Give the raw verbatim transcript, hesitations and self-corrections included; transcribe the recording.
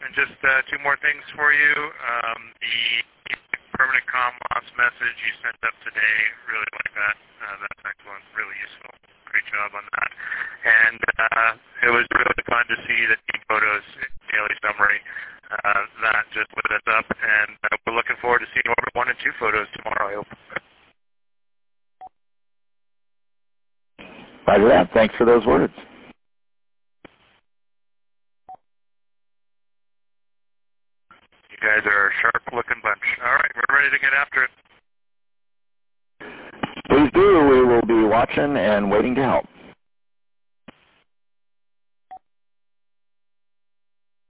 and just uh, two more things for you. Um, the permanent comm loss message you sent up today, really like that. Uh, that's excellent, really useful. Great job on that. And uh, it was really fun to see the team photos daily summary. Uh, that just lit us up, and uh, we're looking forward to seeing Orbit one and two photos tomorrow, I hope. Roger that. Thanks for those words. You guys are a sharp-looking bunch. All right, we're ready to get after it. Please do. We will be watching and waiting to help.